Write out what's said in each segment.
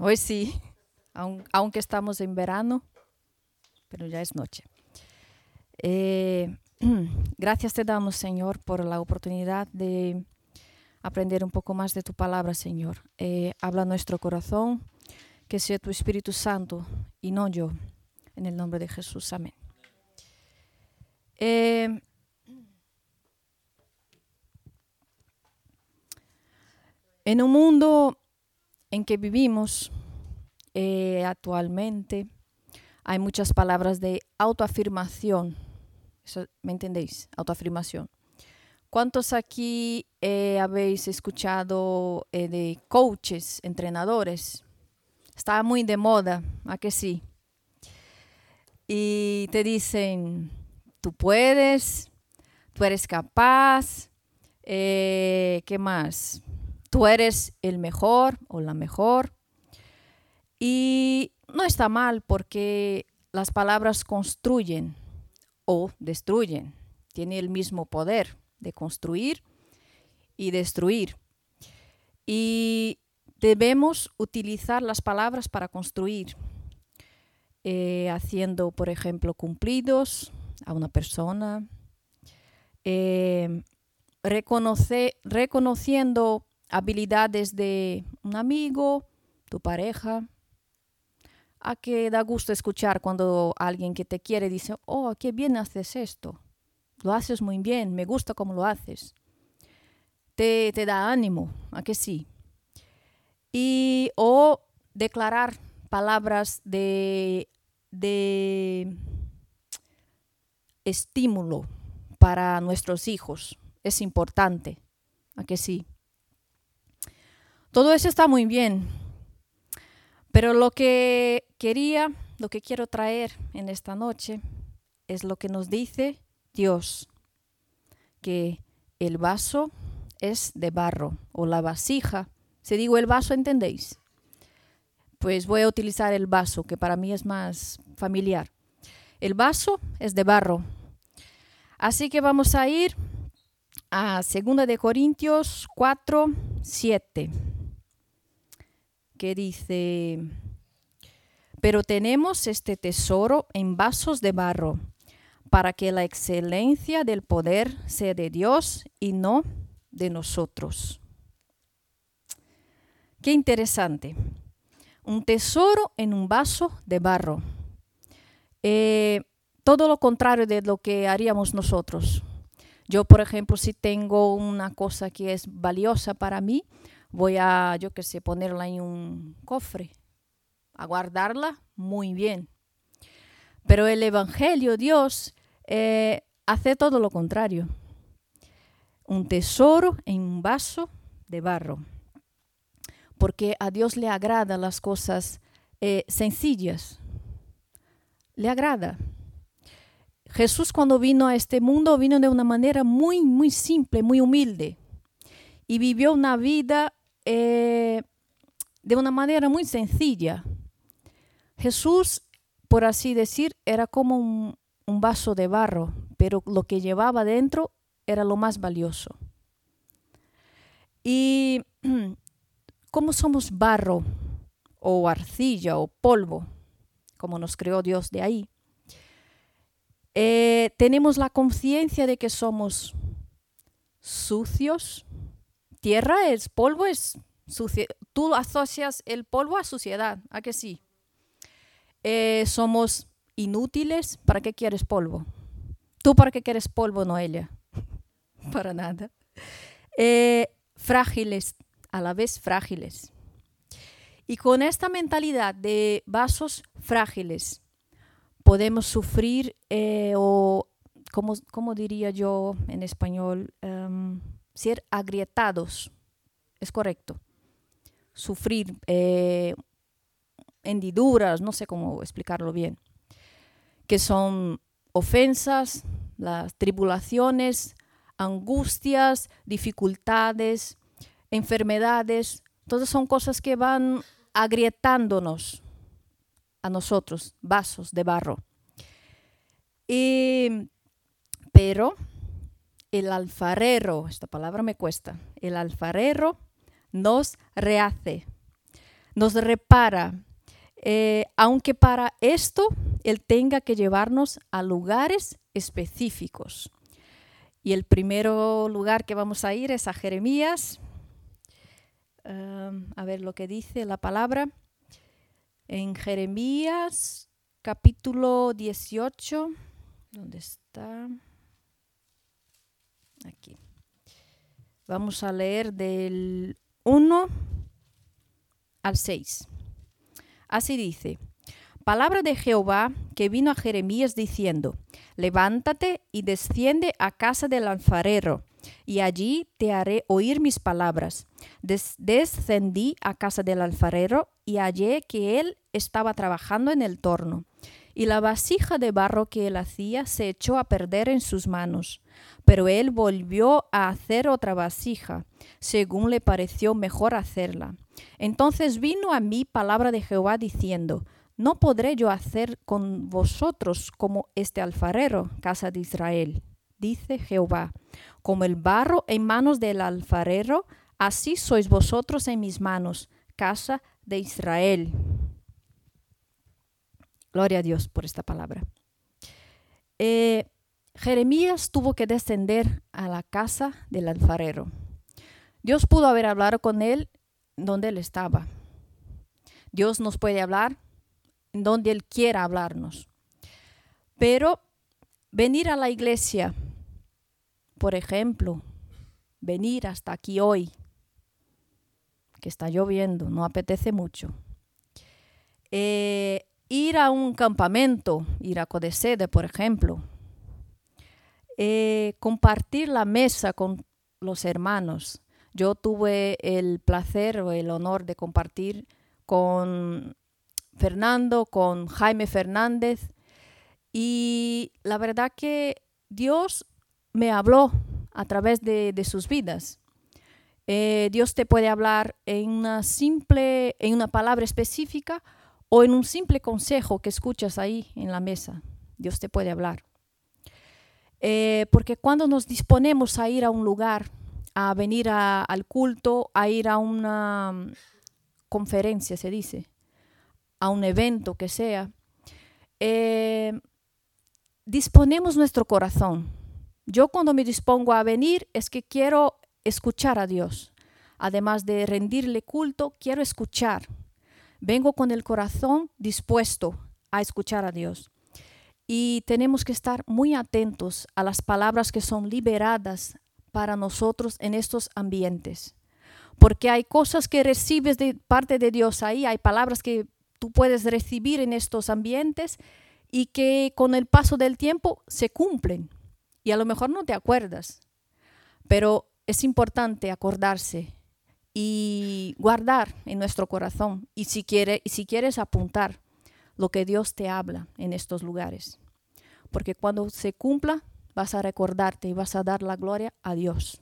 Hoy sí, aunque estamos en verano, pero ya es noche. Gracias te damos, Señor, por la oportunidad de aprender un poco más de tu palabra, Señor. Habla nuestro corazón, que sea tu Espíritu Santo y no yo. En el nombre de Jesús, amén. En un mundo en que vivimos actualmente, hay muchas palabras de autoafirmación. Eso, ¿me entendéis? Autoafirmación. ¿Cuántos aquí habéis escuchado de coaches, entrenadores? Está muy de moda, ¿a que sí? Y te dicen, tú puedes, tú eres capaz, ¿qué más? Tú eres el mejor o la mejor. Y no está mal porque las palabras construyen o destruyen. Tiene el mismo poder de construir y destruir. Y debemos utilizar las palabras para construir, haciendo, por ejemplo, cumplidos a una persona, reconociendo habilidades de un amigo, tu pareja. A que da gusto escuchar cuando alguien que te quiere dice, oh, qué bien haces esto. Lo haces muy bien, me gusta cómo lo haces. Te da ánimo, ¿a que sí? O declarar palabras de estímulo para nuestros hijos. Es importante, ¿a que sí? Todo eso está muy bien. Pero lo que quiero traer en esta noche es lo que nos dice Dios, que el vaso es de barro o la vasija. Si digo el vaso, ¿entendéis? Pues voy a utilizar el vaso, que para mí es más familiar. El vaso es de barro. Así que vamos a ir a 2 de Corintios 4, 7, que dice: pero tenemos este tesoro en vasos de barro, para que la excelencia del poder sea de Dios y no de nosotros. Qué interesante. Un tesoro en un vaso de barro. Todo lo contrario de lo que haríamos nosotros. Yo, por ejemplo, si tengo una cosa que es valiosa para mí, voy a, ponerla en un cofre, a guardarla muy bien. Pero el Evangelio, Dios, hace todo lo contrario. Un tesoro en un vaso de barro. Porque a Dios le agradan las cosas sencillas. Le agrada. Jesús, cuando vino a este mundo, vino de una manera muy, muy simple, muy humilde. Y vivió una vida de una manera muy sencilla. Jesús, por así decir, era como un vaso de barro, pero lo que llevaba dentro era lo más valioso. Y como somos barro o arcilla o polvo, como nos creó Dios de ahí, tenemos la conciencia de que somos sucios. Tierra es polvo, es sucio. Tú asocias el polvo a suciedad, ¿a que sí? Somos inútiles. ¿Para qué quieres polvo? ¿Tú para qué quieres polvo, Noelia? Para nada. Frágiles, a la vez frágiles. Y con esta mentalidad de vasos frágiles podemos sufrir o, ¿cómo diría yo en español? Ser agrietados. Es correcto. Sufrir hendiduras, no sé cómo explicarlo bien, que son ofensas, las tribulaciones, angustias, dificultades, enfermedades. Todas son cosas que van agrietándonos a nosotros, vasos de barro. Pero el alfarero, esta palabra me cuesta, el alfarero nos rehace, nos repara, aunque para esto Él tenga que llevarnos a lugares específicos. Y el primer lugar que vamos a ir es a Jeremías. A ver lo que dice la palabra. En Jeremías capítulo 18. ¿Dónde está? Aquí. Vamos a leer del 1 al 6. Así dice: palabra de Jehová que vino a Jeremías diciendo: levántate y desciende a casa del alfarero, y allí te haré oír mis palabras. Descendí a casa del alfarero y hallé que él estaba trabajando en el torno, y la vasija de barro que él hacía se echó a perder en sus manos. Pero él volvió a hacer otra vasija, según le pareció mejor hacerla. Entonces vino a mí palabra de Jehová diciendo: ¿no podré yo hacer con vosotros como este alfarero, casa de Israel? Dice Jehová: como el barro en manos del alfarero, así sois vosotros en mis manos, casa de Israel. Gloria a Dios por esta palabra. Jeremías tuvo que descender a la casa del alfarero. Dios pudo haber hablado con él donde él estaba. Dios nos puede hablar donde Él quiera hablarnos. Pero venir a la iglesia, por ejemplo, venir hasta aquí hoy, que está lloviendo, no apetece mucho. Ir a un campamento, ir a Codesede, por ejemplo. Compartir la mesa con los hermanos. Yo tuve el placer o el honor de compartir con Fernando, con Jaime Fernández, y la verdad que Dios me habló a través de sus vidas. Dios te puede hablar en una palabra específica o en un simple consejo que escuchas ahí en la mesa. Dios te puede hablar. Porque cuando nos disponemos a ir a un lugar, a venir al culto, a ir a una conferencia, se dice, a un evento que sea, disponemos nuestro corazón. Yo cuando me dispongo a venir es que quiero escuchar a Dios. Además de rendirle culto, quiero escuchar. Vengo con el corazón dispuesto a escuchar a Dios. Y tenemos que estar muy atentos a las palabras que son liberadas para nosotros en estos ambientes. Porque hay cosas que recibes de parte de Dios ahí, hay palabras que tú puedes recibir en estos ambientes y que con el paso del tiempo se cumplen. Y a lo mejor no te acuerdas, pero es importante acordarse y guardar en nuestro corazón. Y si quieres apuntar lo que Dios te habla en estos lugares. Porque cuando se cumpla, vas a recordarte y vas a dar la gloria a Dios.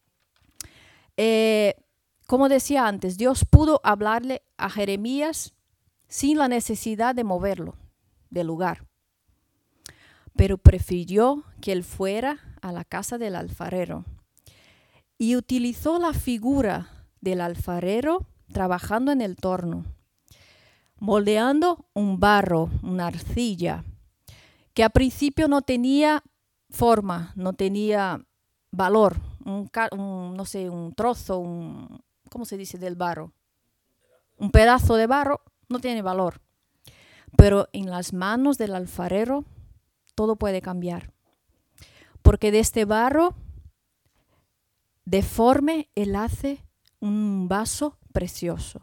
Como decía antes, Dios pudo hablarle a Jeremías sin la necesidad de moverlo del lugar. Pero prefirió que él fuera a la casa del alfarero. Y utilizó la figura del alfarero trabajando en el torno, moldeando un barro, una arcilla, que a principio no tenía forma, no tenía valor, un trozo, ¿cómo se dice del barro? Un pedazo de barro no tiene valor. Pero en las manos del alfarero todo puede cambiar. Porque de este barro deforme él hace un vaso precioso.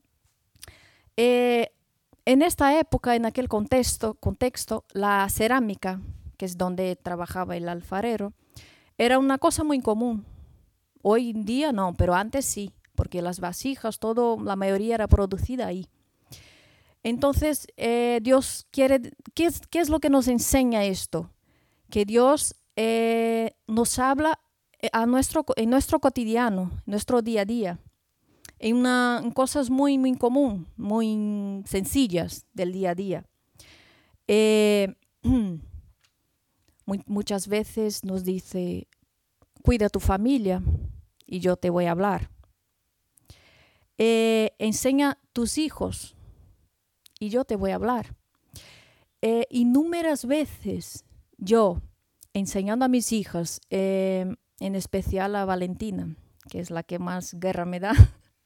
En esta época, en aquel contexto, la cerámica, que es donde trabajaba el alfarero, era una cosa muy común. Hoy en día no, pero antes sí, porque las vasijas, la mayoría era producida ahí. Entonces, Dios quiere, ¿qué es lo que nos enseña esto? Que Dios nos habla en nuestro cotidiano, en nuestro día a día, en cosas muy, muy comunes, muy sencillas del día a día. Muchas veces nos dice, cuida tu familia y yo te voy a hablar. enseña a tus hijos y yo te voy a hablar. Innumerables veces yo, enseñando a mis hijas, en especial a Valentina, que es la que más guerra me da,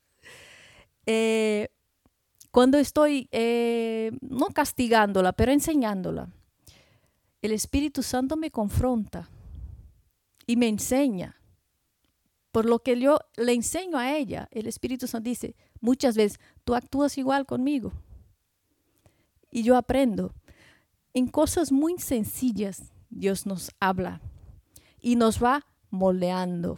cuando estoy no castigándola, pero enseñándola, el Espíritu Santo me confronta y me enseña. Por lo que yo le enseño a ella, el Espíritu Santo dice, muchas veces, tú actúas igual conmigo. Y yo aprendo. En cosas muy sencillas, Dios nos habla y nos va moldeando.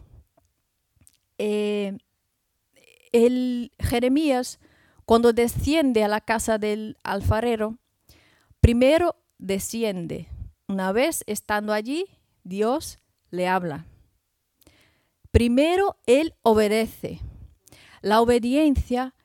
Jeremías, cuando desciende a la casa del alfarero, primero desciende. Una vez estando allí, Dios le habla. Primero, él obedece. La obediencia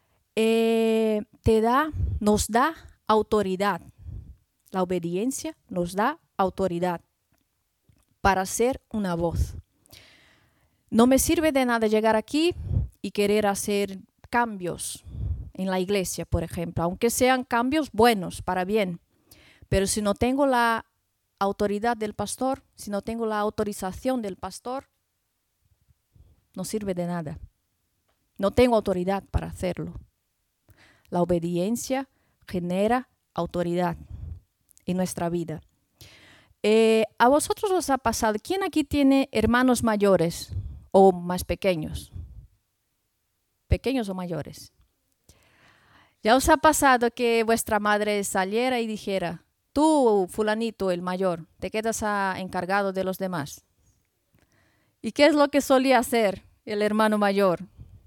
nos da autoridad. La obediencia nos da autoridad para ser una voz. No me sirve de nada llegar aquí y querer hacer cambios en la iglesia, por ejemplo, aunque sean cambios buenos, para bien. Pero si no tengo la autoridad del pastor, si no tengo la autorización del pastor, no sirve de nada. No tengo autoridad para hacerlo. La obediencia genera autoridad en nuestra vida. ¿A vosotros os ha pasado? ¿Quién aquí tiene hermanos mayores o más pequeños? ¿Pequeños o mayores? ¿Ya os ha pasado que vuestra madre saliera y dijera, tú, fulanito, el mayor, te quedas encargado de los demás? ¿Y qué es lo que solía hacer el hermano mayor?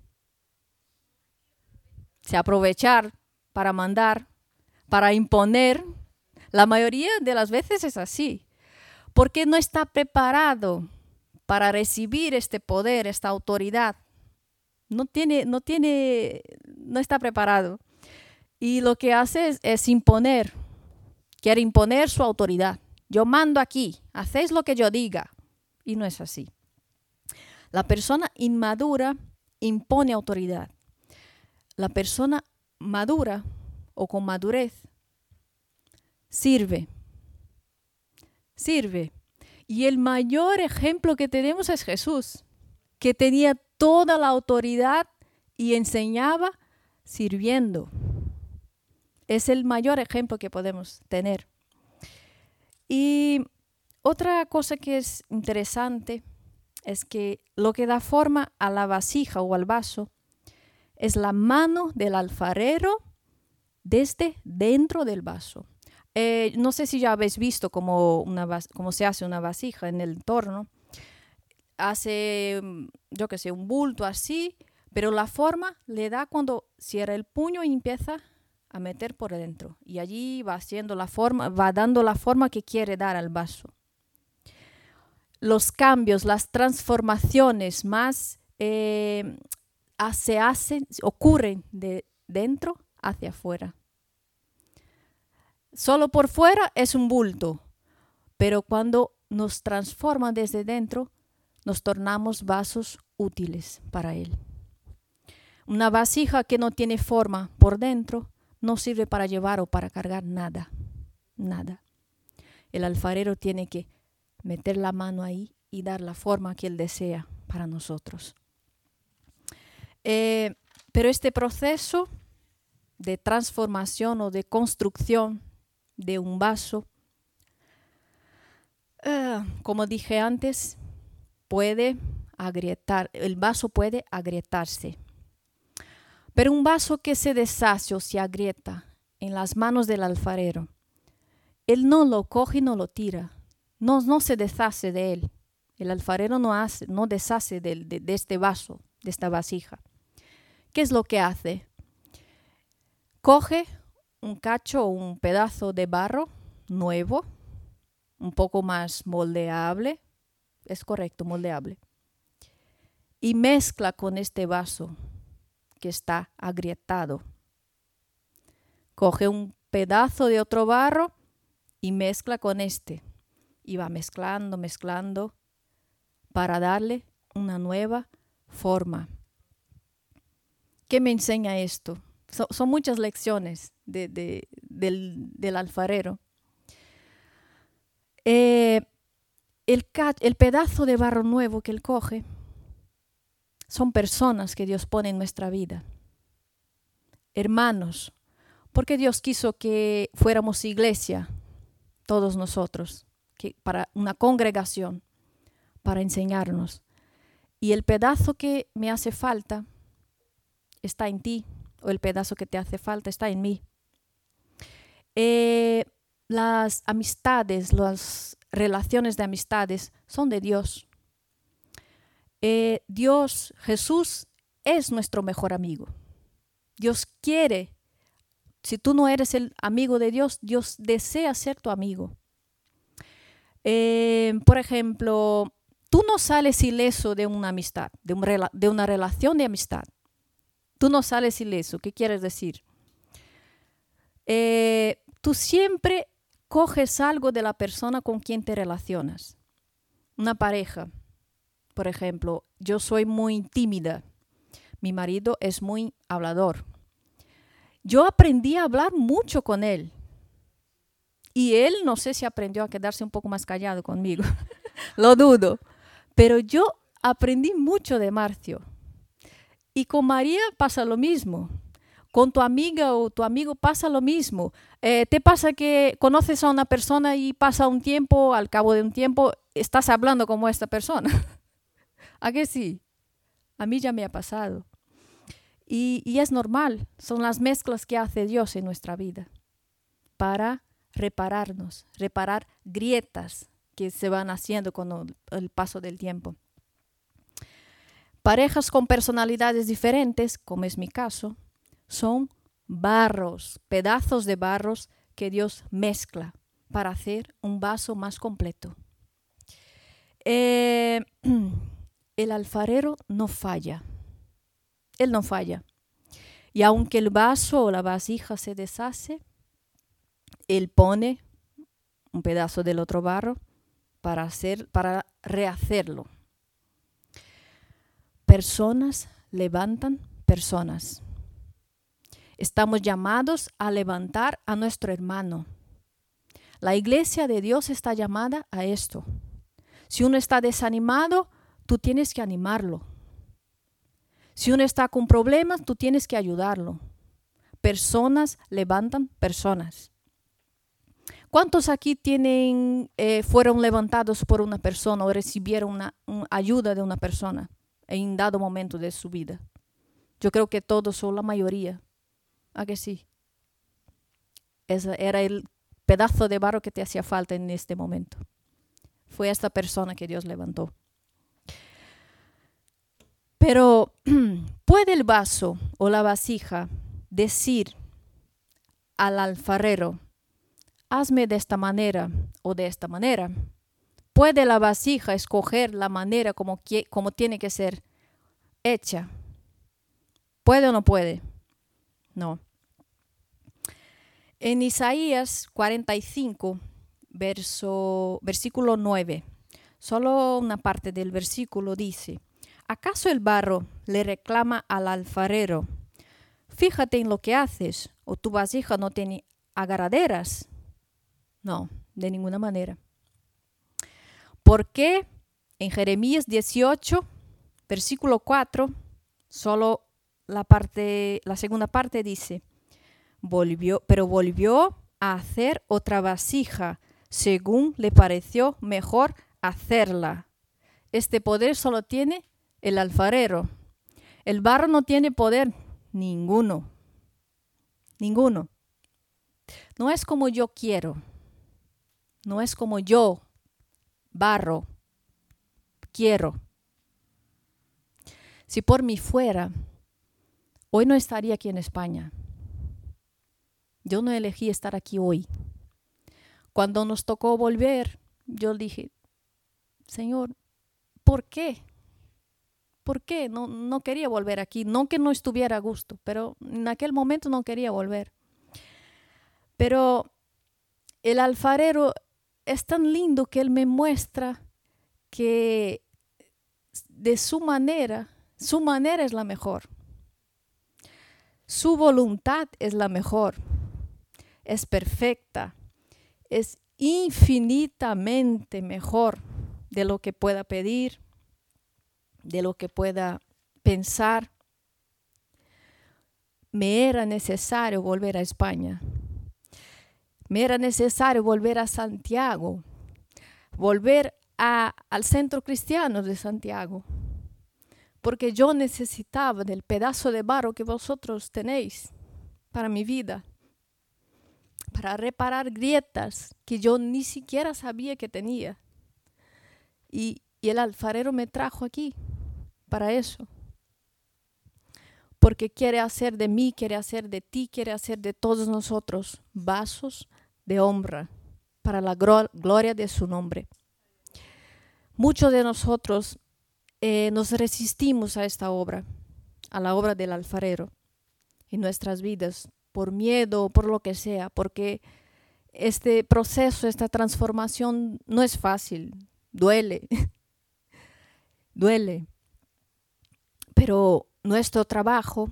Se aprovechar para mandar, para imponer. La mayoría de las veces es así, porque no está preparado para recibir este poder, esta autoridad. No está preparado. Y lo que hace es imponer, quiere imponer su autoridad. Yo mando aquí, hacéis lo que yo diga. Y no es así. La persona inmadura impone autoridad. La persona madura o con madurez sirve. Y el mayor ejemplo que tenemos es Jesús, que tenía toda la autoridad y enseñaba sirviendo. Es el mayor ejemplo que podemos tener. Y otra cosa que es interesante es que lo que da forma a la vasija o al vaso es la mano del alfarero desde dentro del vaso. No sé si ya habéis visto cómo se hace una vasija en el torno. Hace, un bulto así, pero la forma le da cuando cierra el puño y empieza a meter por dentro. Y allí va haciendo la forma, va dando la forma que quiere dar al vaso. Los cambios, las transformaciones más ocurren de dentro hacia afuera. Solo por fuera es un bulto, pero cuando nos transforman desde dentro, nos tornamos vasos útiles para Él. Una vasija que no tiene forma por dentro no sirve para llevar o para cargar nada. El alfarero tiene que meter la mano ahí y dar la forma que Él desea para nosotros. Pero este proceso de transformación o de construcción de un vaso, como dije antes, el vaso puede agrietarse. Pero un vaso que se deshace o se agrieta en las manos del alfarero, él no lo coge y no lo tira, no se deshace de él. El alfarero no deshace de este vaso, de esta vasija. ¿Qué es lo que hace? Coge un cacho o un pedazo de barro nuevo, un poco más moldeable, es correcto, moldeable, y mezcla con este vaso que está agrietado. Coge un pedazo de otro barro y mezcla con este, y va mezclando para darle una nueva forma. ¿Qué me enseña esto? Son muchas lecciones del alfarero. El pedazo de barro nuevo que él coge son personas que Dios pone en nuestra vida. Hermanos, porque Dios quiso que fuéramos iglesia, todos nosotros, para una congregación, para enseñarnos. Y el pedazo que me hace falta está en ti, o el pedazo que te hace falta está en mí. Las amistades, las relaciones de amistades son de Dios. Dios, Jesús, es nuestro mejor amigo. Dios quiere, si tú no eres el amigo de Dios, Dios desea ser tu amigo. Por ejemplo, tú no sales ileso de una amistad, de una relación de amistad. Tú no sales ileso. ¿Qué quieres decir? Tú siempre coges algo de la persona con quien te relacionas. Una pareja, por ejemplo, yo soy muy tímida. Mi marido es muy hablador. Yo aprendí a hablar mucho con él. Y él no sé si aprendió a quedarse un poco más callado conmigo. Lo dudo. Pero yo aprendí mucho de Marcio. Y con María pasa lo mismo. Con tu amiga o tu amigo pasa lo mismo. Te pasa que conoces a una persona y pasa un tiempo, al cabo de un tiempo, estás hablando como esta persona. ¿A qué sí? A mí ya me ha pasado. Y es normal. Son las mezclas que hace Dios en nuestra vida para repararnos, reparar grietas que se van haciendo con el paso del tiempo. Parejas con personalidades diferentes, como es mi caso, son barros, pedazos de barros que Dios mezcla para hacer un vaso más completo. El alfarero no falla. Él no falla. Y aunque el vaso o la vasija se deshace, Él pone un pedazo del otro barro para rehacerlo. Personas levantan personas. Estamos llamados a levantar a nuestro hermano. La iglesia de Dios está llamada a esto. Si uno está desanimado, tú tienes que animarlo. Si uno está con problemas, tú tienes que ayudarlo. Personas levantan personas. ¿Cuántos aquí fueron levantados por una persona o recibieron una ayuda de una persona en dado momento de su vida? Yo creo que todos o la mayoría. ¿A que sí? Ese era el pedazo de barro que te hacía falta en este momento. Fue esta persona que Dios levantó. Pero ¿puede el vaso o la vasija decir al alfarero, hazme de esta manera o de esta manera? ¿Puede la vasija escoger la manera como tiene que ser hecha? ¿Puede o no puede? No. En Isaías 45, versículo 9, solo una parte del versículo dice, ¿acaso el barro le reclama al alfarero? Fíjate en lo que haces, o tu vasija no tiene agarraderas. No, de ninguna manera. Porque en Jeremías 18, versículo 4, solo la segunda parte dice, volvió a hacer otra vasija, según le pareció mejor hacerla. Este poder solo tiene el alfarero. El barro no tiene poder ninguno. Ninguno. No es como yo quiero. No es como yo, barro, quiero. Si por mí fuera, hoy no estaría aquí en España. Yo no elegí estar aquí hoy. Cuando nos tocó volver, yo dije, Señor, ¿por qué? ¿Por qué? No quería volver aquí. No que no estuviera a gusto, pero en aquel momento no quería volver. Pero el alfarero es tan lindo que él me muestra que de su manera es la mejor. Su voluntad es la mejor, es perfecta, es infinitamente mejor de lo que pueda pedir, de lo que pueda pensar. Me era necesario volver a España. Me era necesario volver a Santiago, volver al centro cristiano de Santiago, porque yo necesitaba del pedazo de barro que vosotros tenéis para mi vida, para reparar grietas que yo ni siquiera sabía que tenía. Y el alfarero me trajo aquí para eso, porque quiere hacer de mí, quiere hacer de ti, quiere hacer de todos nosotros vasos de honra para la gloria de su nombre. Muchos de nosotros nos resistimos a esta obra, a la obra del alfarero en nuestras vidas, por miedo o por lo que sea, porque este proceso, esta transformación no es fácil, duele, duele. Pero nuestro trabajo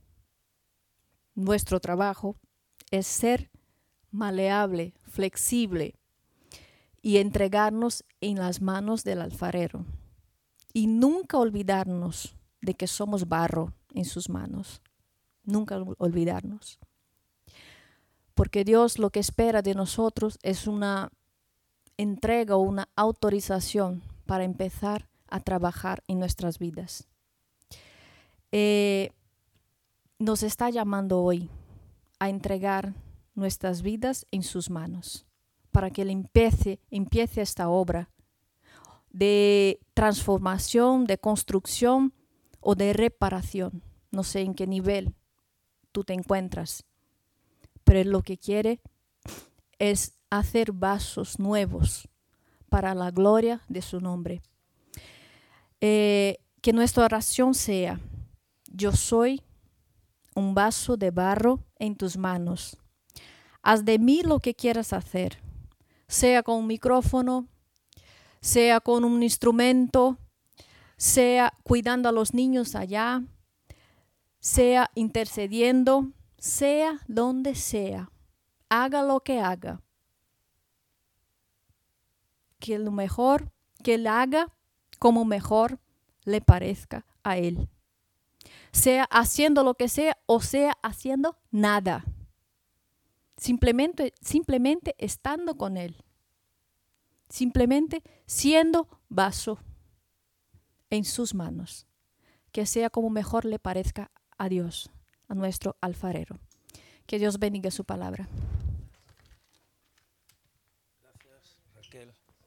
es ser maleable, flexible y entregarnos en las manos del alfarero. Y nunca olvidarnos de que somos barro en sus manos. Nunca olvidarnos. Porque Dios lo que espera de nosotros es una entrega o una autorización para empezar a trabajar en nuestras vidas. Nos está llamando hoy a entregar nuestras vidas en sus manos para que Él empiece esta obra de transformación, de construcción o de reparación. No sé en qué nivel tú te encuentras, pero Él lo que quiere es hacer vasos nuevos para la gloria de su nombre. Que nuestra oración sea: yo soy un vaso de barro en tus manos. Haz de mí lo que quieras hacer, sea con un micrófono, sea con un instrumento, sea cuidando a los niños allá, sea intercediendo, sea donde sea. Haga lo que haga. Que lo mejor que Él haga, como mejor le parezca a Él. Sea haciendo lo que sea o sea haciendo nada. Simplemente estando con Él. Simplemente siendo vaso en sus manos. Que sea como mejor le parezca a Dios, a nuestro alfarero. Que Dios bendiga su palabra. Gracias, Raquel.